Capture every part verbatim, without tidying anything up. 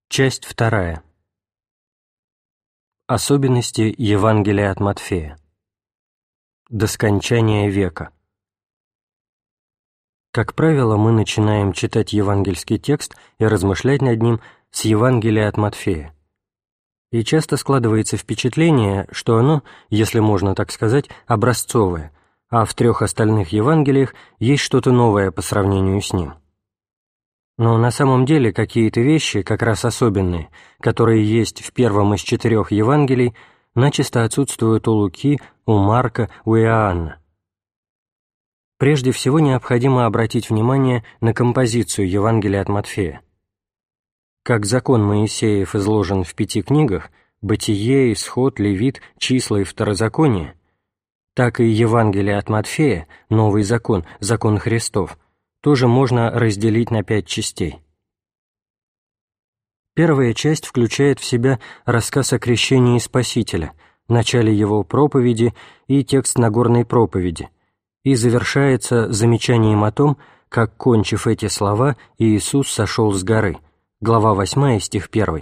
Часть вторая. Особенности Евангелия от Матфея. До скончания века. Как правило, мы начинаем читать евангельский текст и размышлять над ним с Евангелия от Матфея. И часто складывается впечатление, что оно, если можно так сказать, образцовое, а в трех остальных Евангелиях есть что-то новое по сравнению с ним. Но на самом деле какие-то вещи, как раз особенные, которые есть в первом из четырех Евангелий, начисто отсутствуют у Луки, у Марка, у Иоанна. Прежде всего необходимо обратить внимание на композицию Евангелия от Матфея. Как закон Моисеев изложен в пяти книгах «Бытие», «Исход», «Левит», «Числа» и «Второзаконие», так и Евангелие от Матфея, Новый закон, закон Христов, тоже можно разделить на пять частей. Первая часть включает в себя рассказ о крещении Спасителя, начале его проповеди и текст Нагорной проповеди, и завершается замечанием о том, как, кончив эти слова, Иисус сошел с горы. Глава восьмая, стих первый.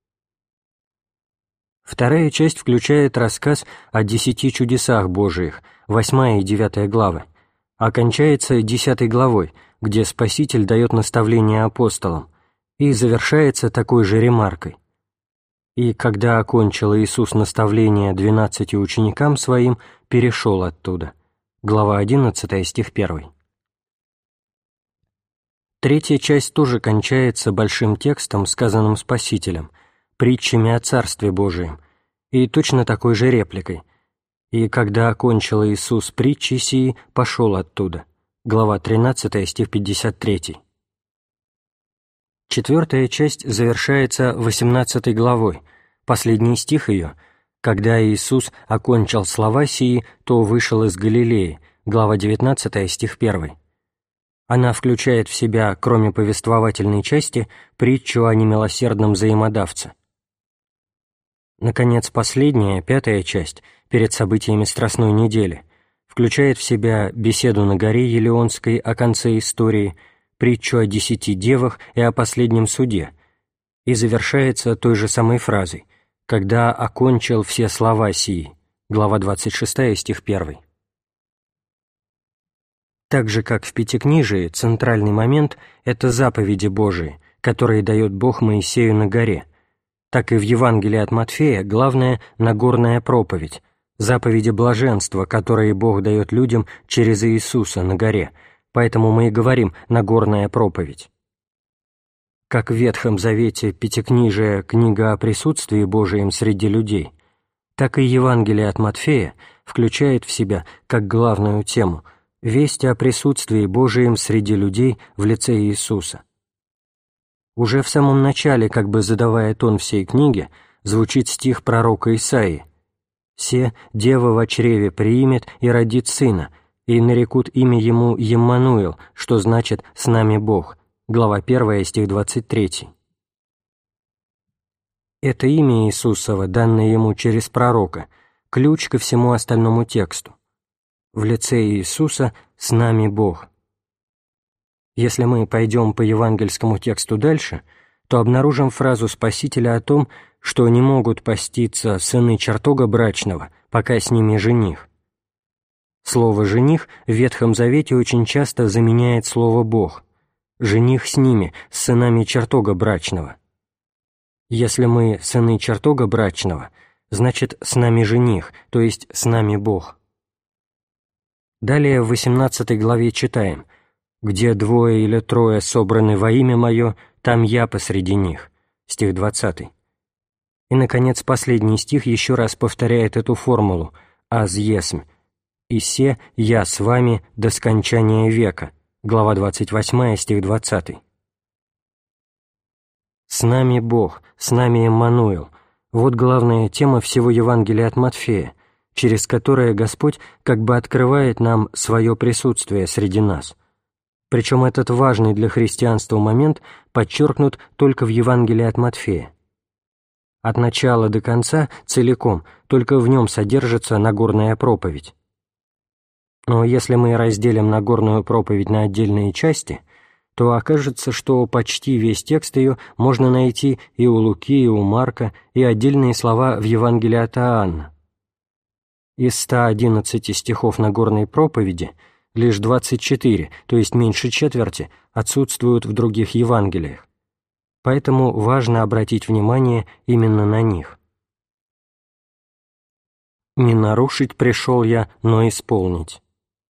Вторая часть включает рассказ о десяти чудесах Божиих, восьмая и девятая главы, а кончается десятой главой, где Спаситель дает наставление апостолам, и завершается такой же ремаркой. «И когда окончил Иисус наставление двенадцати ученикам Своим, перешел оттуда». Глава одиннадцатая, стих первый. Третья часть тоже кончается большим текстом, сказанным Спасителем, притчами о Царстве Божием, и точно такой же репликой. «И когда окончил Иисус притчи сии, пошел оттуда». Глава тринадцатая, стих пятьдесят три. Четвертая часть завершается восемнадцатой главой, последний стих ее: «Когда Иисус окончил слова сии, то вышел из Галилеи». Глава девятнадцатая, стих первый. Она включает в себя, кроме повествовательной части, притчу о немилосердном взаимодавце. Наконец, последняя, пятая часть, перед событиями Страстной недели, включает в себя беседу на горе Елеонской о конце истории, притчу о десяти девах и о последнем суде, и завершается той же самой фразой: «Когда окончил все слова сии». Глава двадцать шестая, стих первый. Так же, как в Пятикнижии, центральный момент — это заповеди Божии, которые дает Бог Моисею на горе, так и в Евангелии от Матфея главное — Нагорная проповедь, заповеди блаженства, которые Бог дает людям через Иисуса на горе, поэтому мы и говорим «Нагорная проповедь». Как в Ветхом Завете Пятикнижие — книга о присутствии Божием среди людей, так и Евангелие от Матфея включает в себя, как главную тему, весть о присутствии Божием среди людей в лице Иисуса. Уже в самом начале, как бы задавая тон всей книги, звучит стих пророка Исаии: «Се дева во чреве приимет и родит сына, и нарекут имя ему Еммануил, что значит «с нами Бог». Глава первая, стих двадцать три. Это имя Иисусово, данное ему через пророка, ключ ко всему остальному тексту. В лице Иисуса «с нами Бог». Если мы пойдем по евангельскому тексту дальше, то обнаружим фразу Спасителя о том, что не могут поститься сыны чертога брачного, пока с ними жених. Слово «жених» в Ветхом Завете очень часто заменяет слово «Бог». «Жених с ними, с сынами чертога брачного». Если мы сыны чертога брачного, значит, с нами жених, то есть с нами Бог. Далее в восемнадцатой главе читаем: «Где двое или трое собраны во имя Мое, там Я посреди них». Стих двадцатый. И, наконец, последний стих еще раз повторяет эту формулу «аз есмь», «и се Я с вами до скончания века». Глава двадцать восьмая, стих двадцатый. «С нами Бог, с нами Эммануил» — вот главная тема всего Евангелия от Матфея, через которое Господь как бы открывает нам свое присутствие среди нас. Причем этот важный для христианства момент подчеркнут только в Евангелии от Матфея. От начала до конца целиком только в нем содержится Нагорная проповедь. Но если мы разделим Нагорную проповедь на отдельные части, то окажется, что почти весь текст ее можно найти и у Луки, и у Марка, и отдельные слова в Евангелии от Иоанна. Из ста одиннадцати стихов Нагорной проповеди лишь двадцать четыре, то есть меньше четверти, отсутствуют в других Евангелиях. Поэтому важно обратить внимание именно на них. «Не нарушить пришел я, но исполнить».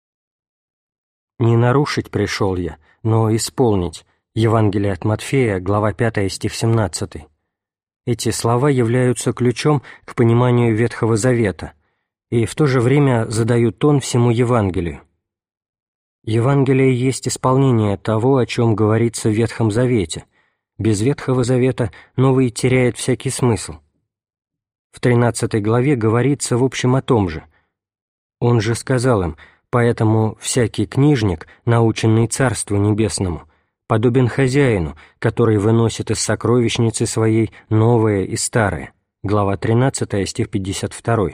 «Не нарушить пришел я, но исполнить» Евангелие от Матфея, глава пятая, стих семнадцатый. Эти слова являются ключом к пониманию Ветхого Завета и в то же время задают тон всему Евангелию. Евангелие есть исполнение того, о чем говорится в Ветхом Завете. Без Ветхого Завета Новый теряет всякий смысл. В тринадцатой главе говорится в общем о том же. Он же сказал им: «Поэтому всякий книжник, наученный Царству Небесному, подобен хозяину, который выносит из сокровищницы своей новое и старое». Глава тринадцатая, стих пятьдесят два.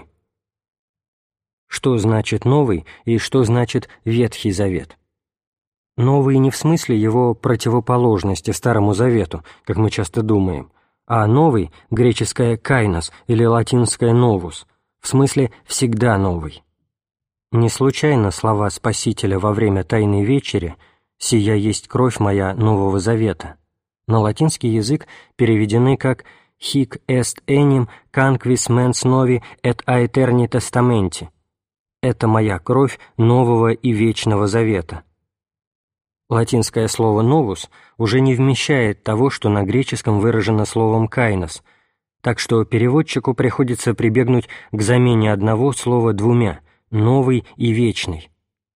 Что значит «новый» и что значит «Ветхий Завет»? Новый не в смысле его противоположности Старому Завету, как мы часто думаем, а новый, греческое «кайнос» или латинское «новус», в смысле «всегда новый». Не случайно слова Спасителя во время Тайной Вечери «Сия есть кровь моя Нового Завета» на латинский язык переведены как «hic est enim canquis mens novi et aeterni testamenti» — «это моя кровь Нового и Вечного Завета». Латинское слово «новус» уже не вмещает того, что на греческом выражено словом «кайнос», так что переводчику приходится прибегнуть к замене одного слова двумя — «новый» и «вечный».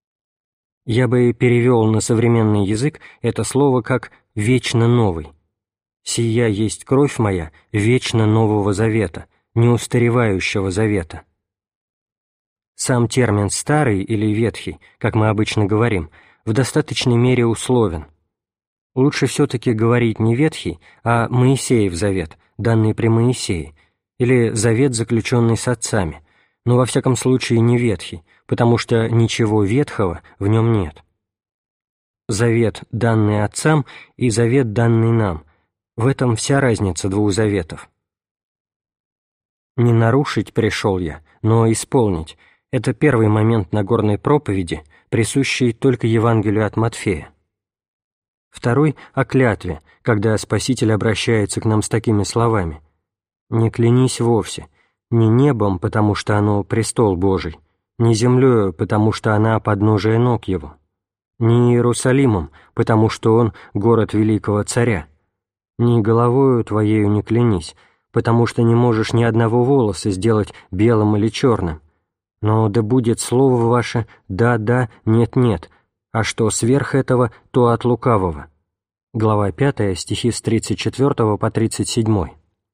Я бы перевел на современный язык это слово как «вечно новый». «Сия есть кровь моя вечно Нового Завета, неустаревающего завета». Сам термин «старый» или «ветхий», как мы обычно говорим, в достаточной мере условен. Лучше все-таки говорить не «ветхий», а «Моисеев завет», данный при Моисее, или «завет, заключенный с отцами», но во всяком случае не «ветхий», потому что ничего ветхого в нем нет. Завет, данный отцам, и завет, данный нам — в этом вся разница двух заветов. «Не нарушить пришел я, но исполнить» — это первый момент Нагорной проповеди, присущий только Евангелию от Матфея. Второй — о клятве, когда Спаситель обращается к нам с такими словами: «Не клянись вовсе, не небом, потому что оно престол Божий, не землею, потому что она подножие ног Его, не Иерусалимом, потому что он город великого царя, ни головою твоею не клянись, потому что не можешь ни одного волоса сделать белым или черным, но да будет слово ваше «да-да», «нет-нет», а что сверх этого, то от лукавого». Глава пятая, стихи с тридцать четвёртого по тридцать седьмой.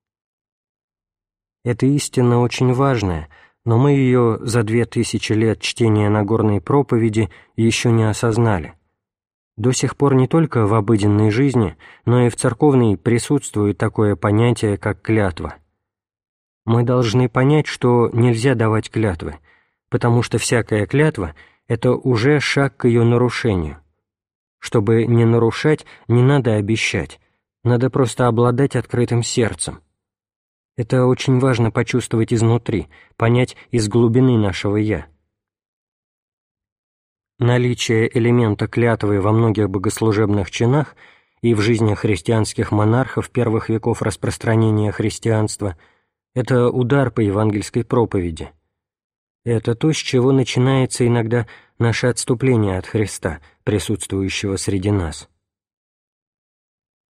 Эта истина очень важная, но мы ее за две тысячи лет чтения Нагорной проповеди еще не осознали. До сих пор не только в обыденной жизни, но и в церковной присутствует такое понятие, как клятва. Мы должны понять, что нельзя давать клятвы, потому что всякая клятва — это уже шаг к ее нарушению. Чтобы не нарушать, не надо обещать, надо просто обладать открытым сердцем. Это очень важно почувствовать изнутри, понять из глубины нашего «я». Наличие элемента клятвы во многих богослужебных чинах и в жизни христианских монархов первых веков распространения христианства — это удар по евангельской проповеди. Это то, с чего начинается иногда наше отступление от Христа, присутствующего среди нас.